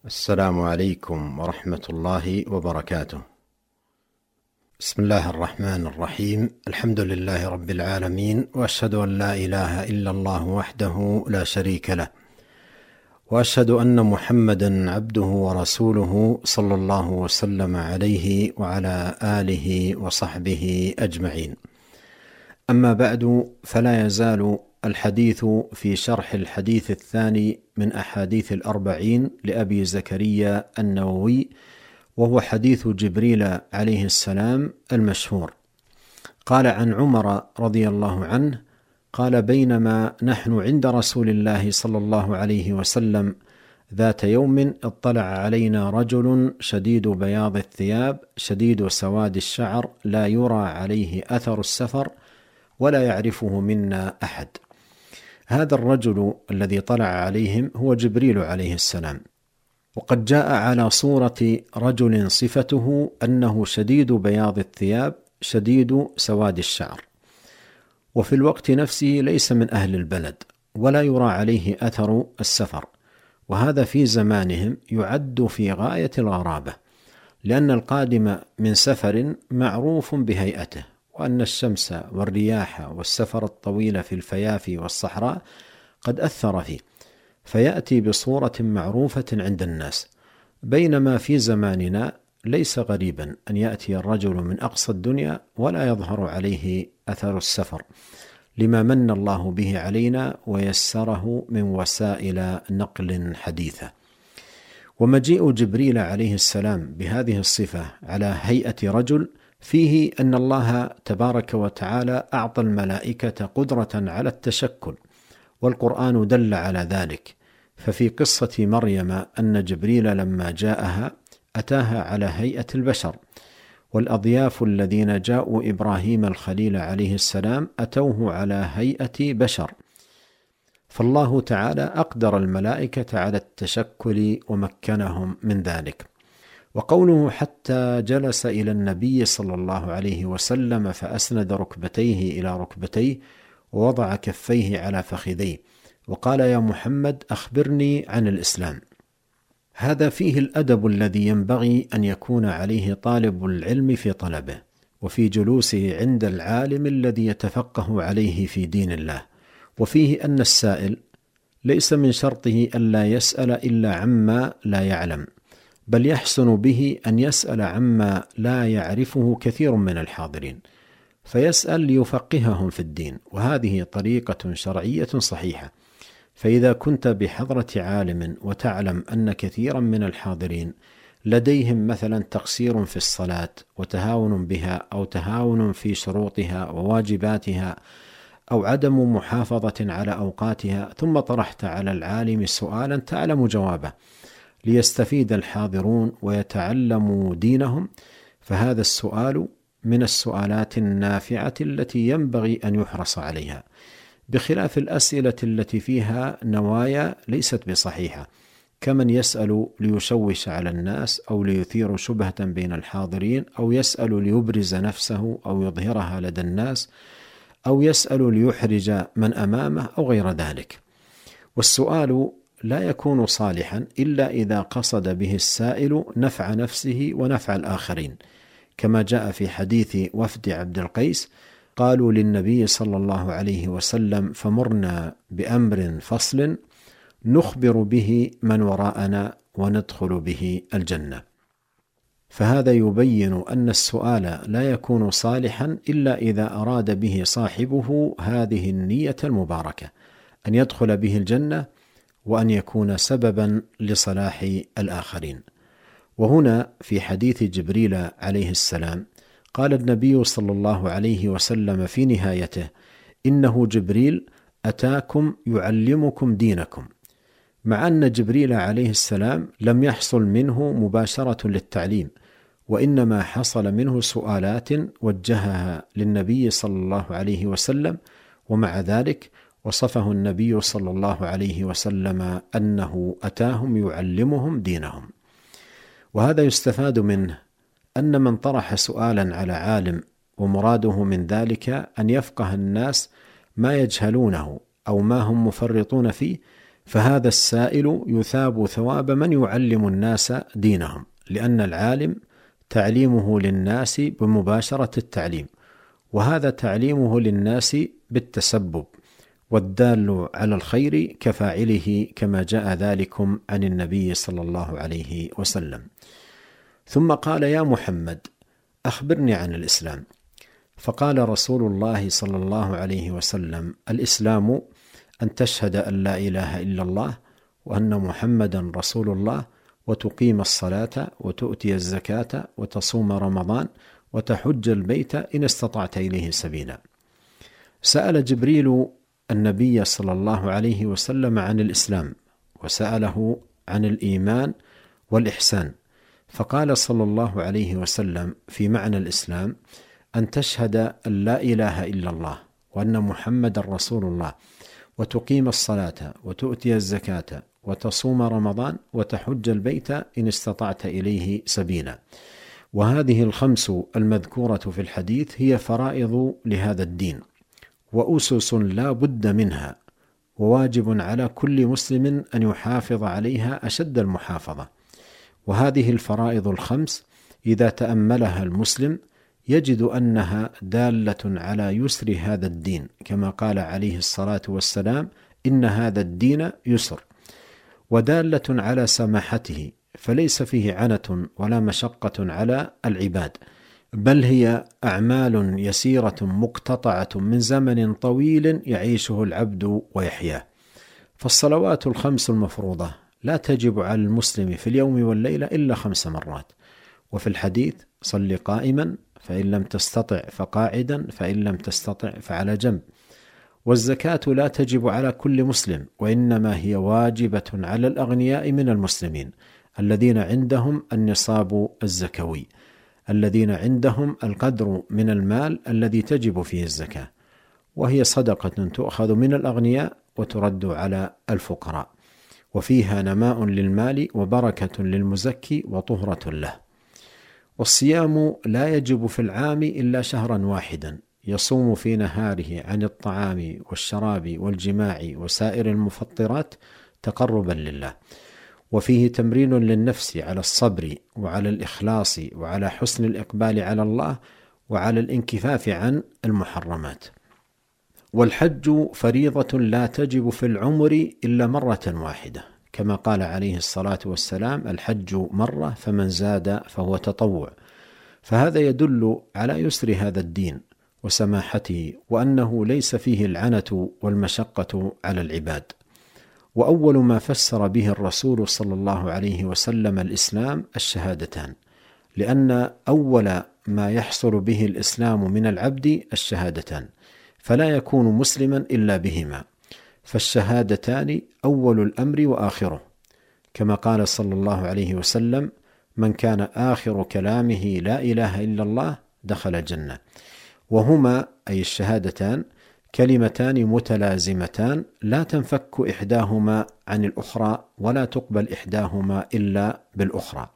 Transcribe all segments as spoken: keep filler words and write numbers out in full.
السلام عليكم ورحمة الله وبركاته. بسم الله الرحمن الرحيم. الحمد لله رب العالمين، وأشهد أن لا إله إلا الله وحده لا شريك له، وأشهد أن محمدا عبده ورسوله صلى الله وسلم عليه وعلى آله وصحبه أجمعين. أما بعد، فلا يزال الحديث في شرح الحديث الثاني من أحاديث الأربعين لأبي زكريا النووي، وهو حديث جبريل عليه السلام المشهور. قال عن عمر رضي الله عنه قال: بينما نحن عند رسول الله صلى الله عليه وسلم ذات يوم اطلع علينا رجل شديد بياض الثياب شديد سواد الشعر، لا يرى عليه أثر السفر ولا يعرفه منا أحد. هذا الرجل الذي طلع عليهم هو جبريل عليه السلام، وقد جاء على صورة رجل صفته أنه شديد بياض الثياب شديد سواد الشعر، وفي الوقت نفسه ليس من أهل البلد ولا يرى عليه أثر السفر، وهذا في زمانهم يعد في غاية الغرابة، لأن القادم من سفر معروف بهيئته، وأن الشمس والرياح والسفر الطويل في الفيافي والصحراء قد أثر فيه، فيأتي بصورة معروفة عند الناس. بينما في زماننا ليس غريبا أن يأتي الرجل من أقصى الدنيا ولا يظهر عليه أثر السفر، لما من الله به علينا ويسره من وسائل نقل حديثة. ومجيء جبريل عليه السلام بهذه الصفة على هيئة رجل فيه أن الله تبارك وتعالى أعطى الملائكة قدرة على التشكل، والقرآن دل على ذلك. ففي قصة مريم أن جبريل لما جاءها أتاها على هيئة البشر، والأضياف الذين جاءوا إبراهيم الخليل عليه السلام أتوه على هيئة بشر، فالله تعالى أقدر الملائكة على التشكل ومكنهم من ذلك. وقوله حتى جلس إلى النبي صلى الله عليه وسلم فأسند ركبتيه إلى ركبتيه ووضع كفيه على فخذيه وقال: يا محمد أخبرني عن الإسلام. هذا فيه الأدب الذي ينبغي أن يكون عليه طالب العلم في طلبه، وفي جلوسه عند العالم الذي يتفقه عليه في دين الله. وفيه أن السائل ليس من شرطه ألا يسأل إلا عما لا يعلم، بل يحسن به أن يسأل عما لا يعرفه كثير من الحاضرين، فيسأل ليفقههم في الدين، وهذه طريقة شرعية صحيحة. فإذا كنت بحضرة عالم وتعلم أن كثيرا من الحاضرين لديهم مثلا تقصير في الصلاة وتهاون بها، أو تهاون في شروطها وواجباتها، أو عدم محافظة على أوقاتها، ثم طرحت على العالم سؤالا تعلم جوابه ليستفيد الحاضرون ويتعلموا دينهم، فهذا السؤال من السؤالات النافعة التي ينبغي أن يحرص عليها، بخلاف الأسئلة التي فيها نوايا ليست بصحيحة، كمن يسأل ليشوش على الناس أو ليثير شبهة بين الحاضرين، أو يسأل ليبرز نفسه أو يظهرها لدى الناس، أو يسأل ليحرج من أمامه أو غير ذلك. والسؤال لا يكون صالحا إلا إذا قصد به السائل نفع نفسه ونفع الآخرين، كما جاء في حديث وفد عبد القيس: قالوا للنبي صلى الله عليه وسلم: فمرنا بأمر فصل نخبر به من وراءنا وندخل به الجنة. فهذا يبين أن السؤال لا يكون صالحا إلا إذا أراد به صاحبه هذه النية المباركة، أن يدخل به الجنة وأن يكون سببا لصلاح الآخرين. وهنا في حديث جبريل عليه السلام قال النبي صلى الله عليه وسلم في نهايته: إنه جبريل أتاكم يعلمكم دينكم، مع أن جبريل عليه السلام لم يحصل منه مباشرة للتعليم، وإنما حصل منه سؤالات وجهها للنبي صلى الله عليه وسلم، ومع ذلك وصفه النبي صلى الله عليه وسلم أنه أتاهم يعلمهم دينهم. وهذا يستفاد منه أن من طرح سؤالا على عالم ومراده من ذلك أن يفقه الناس ما يجهلونه أو ما هم مفرطون فيه، فهذا السائل يثاب ثواب من يعلم الناس دينهم، لأن العالم تعليمه للناس بمباشرة التعليم، وهذا تعليمه للناس بالتسبب، والدال على الخير كفاعله، كما جاء ذلكم عن النبي صلى الله عليه وسلم. ثم قال: يا محمد أخبرني عن الإسلام. فقال رسول الله صلى الله عليه وسلم: الإسلام أن تشهد أن لا إله إلا الله وأن محمدا رسول الله، وتقيم الصلاة، وتؤتي الزكاة، وتصوم رمضان، وتحج البيت إن استطعت إليه سبيلا. سأل جبريل النبي صلى الله عليه وسلم عن الإسلام، وسأله عن الإيمان والإحسان، فقال صلى الله عليه وسلم في معنى الإسلام: أن تشهد أن لا إله إلا الله وأن محمد رسول الله، وتقيم الصلاة، وتؤتي الزكاة، وتصوم رمضان، وتحج البيت إن استطعت إليه سبيلا. وهذه الخمس المذكورة في الحديث هي فرائض لهذا الدين، وأسس لا بد منها، وواجب على كل مسلم أن يحافظ عليها أشد المحافظة. وهذه الفرائض الخمس إذا تأملها المسلم يجد أنها دالة على يسر هذا الدين، كما قال عليه الصلاة والسلام: إن هذا الدين يسر، ودالة على سماحته، فليس فيه عنة ولا مشقة على العباد، بل هي أعمال يسيرة مقتطعة من زمن طويل يعيشه العبد ويحياه. فالصلوات الخمس المفروضة لا تجب على المسلم في اليوم والليلة إلا خمس مرات. وفي الحديث: صل قائما، فإن لم تستطع فقاعدا، فإن لم تستطع فعلى جنب. والزكاة لا تجب على كل مسلم، وإنما هي واجبة على الأغنياء من المسلمين الذين عندهم النصاب الزكوي، الذين عندهم القدر من المال الذي تجب فيه الزكاة، وهي صدقة تؤخذ من الأغنياء وترد على الفقراء، وفيها نماء للمال وبركة للمزكي وطهرة له. والصيام لا يجب في العام إلا شهرا واحدا يصوم في نهاره عن الطعام والشراب والجماع وسائر المفطرات تقربا لله، وفيه تمرين للنفس على الصبر وعلى الإخلاص وعلى حسن الإقبال على الله وعلى الانكفاف عن المحرمات. والحج فريضة لا تجب في العمر إلا مرة واحدة، كما قال عليه الصلاة والسلام: الحج مرة فمن زاد فهو تطوع. فهذا يدل على يسر هذا الدين وسماحته، وأنه ليس فيه العنة والمشقة على العباد. وأول ما فسر به الرسول صلى الله عليه وسلم الإسلام الشهادتان، لأن أول ما يحصل به الإسلام من العبد الشهادتان، فلا يكون مسلما إلا بهما، فالشهادتان أول الأمر وآخره، كما قال صلى الله عليه وسلم: من كان آخر كلامه لا إله إلا الله دخل الجنة. وهما أي الشهادتان كلمتان متلازمتان لا تنفك إحداهما عن الأخرى، ولا تقبل إحداهما إلا بالأخرى.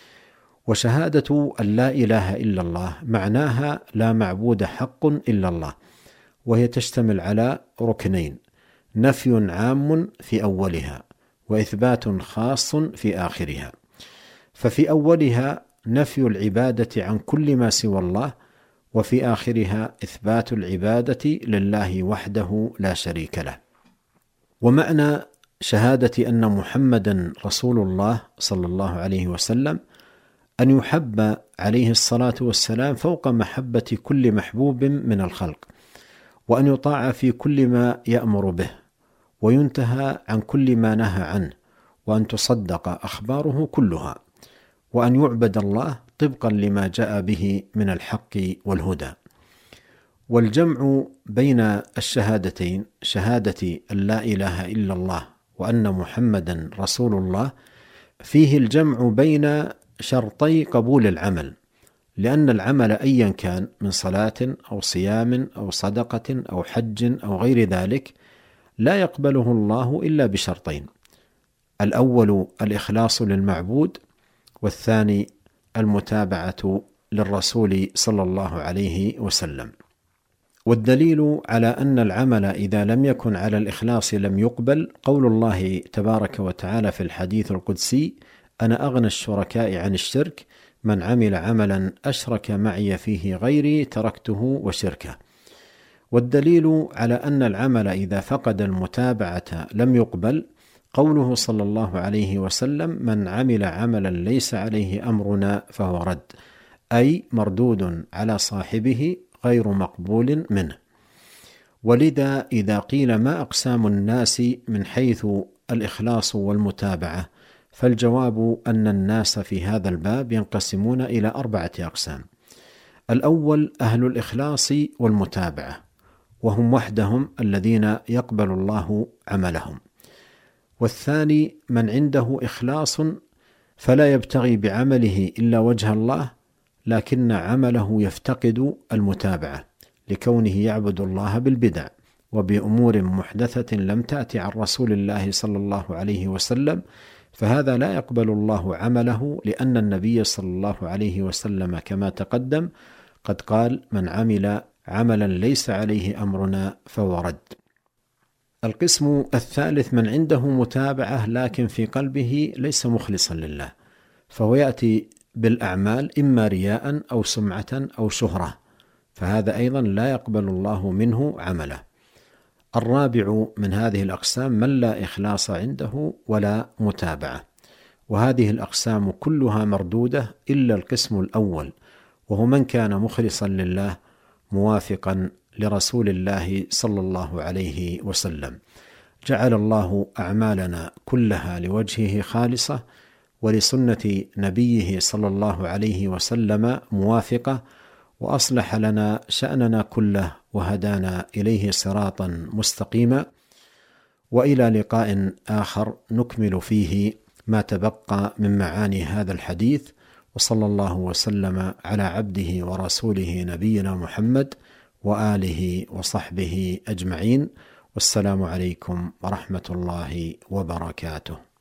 وشهادة أن لا إله إلا الله معناها لا معبود حق إلا الله، وهي تشتمل على ركنين: نفي عام في أولها، وإثبات خاص في آخرها. ففي أولها نفي العبادة عن كل ما سوى الله، وفي آخرها إثبات العبادة لله وحده لا شريك له. ومعنى شهادة أن محمدا رسول الله صلى الله عليه وسلم أن يحب عليه الصلاة والسلام فوق محبة كل محبوب من الخلق، وأن يطاع في كل ما يأمر به، وينتهى عن كل ما نهى عنه، وأن تصدق أخباره كلها، وأن يعبد الله طبقا لما جاء به من الحق والهدى. والجمع بين الشهادتين، شهادة أن لا إله إلا الله وأن محمدا رسول الله، فيه الجمع بين شرطي قبول العمل، لأن العمل أيا كان من صلاة أو صيام أو صدقة أو حج أو غير ذلك لا يقبله الله إلا بشرطين: الأول الإخلاص للمعبود، والثاني المتابعة للرسول صلى الله عليه وسلم. والدليل على أن العمل إذا لم يكن على الإخلاص لم يقبل قول الله تبارك وتعالى في الحديث القدسي: أنا أغنى الشركاء عن الشرك، من عمل عملا أشرك معي فيه غيري تركته وشركه. والدليل على أن العمل إذا فقد المتابعة لم يقبل قوله صلى الله عليه وسلم: من عمل عملا ليس عليه أمرنا فهو رد، أي مردود على صاحبه غير مقبول منه. ولذا إذا قيل ما أقسام الناس من حيث الإخلاص والمتابعة، فالجواب أن الناس في هذا الباب ينقسمون إلى أربعة أقسام. الأول أهل الإخلاص والمتابعة، وهم وحدهم الذين يقبل الله عملهم. والثاني من عنده إخلاص فلا يبتغي بعمله إلا وجه الله، لكن عمله يفتقد المتابعة لكونه يعبد الله بالبدع وبأمور محدثة لم تأتي عن رسول الله صلى الله عليه وسلم، فهذا لا يقبل الله عمله، لأن النبي صلى الله عليه وسلم كما تقدم قد قال: من عمل عملا ليس عليه أمرنا فهو رد. القسم الثالث من عنده متابعة لكن في قلبه ليس مخلصا لله، فهو يأتي بالأعمال إما رياء أو سمعة أو شهرة، فهذا أيضا لا يقبل الله منه عمله. الرابع من هذه الأقسام من لا إخلاص عنده ولا متابعة، وهذه الأقسام كلها مردودة إلا القسم الأول، وهو من كان مخلصا لله موافقا لرسول الله صلى الله عليه وسلم. جعل الله أعمالنا كلها لوجهه خالصة ولسنة نبيه صلى الله عليه وسلم موافقة، وأصلح لنا شأننا كله وهدانا إليه صراطا مستقيما. وإلى لقاء آخر نكمل فيه ما تبقى من معاني هذا الحديث، وصلى الله وسلم على عبده ورسوله نبينا محمد وآله وصحبه أجمعين، والسلام عليكم ورحمة الله وبركاته.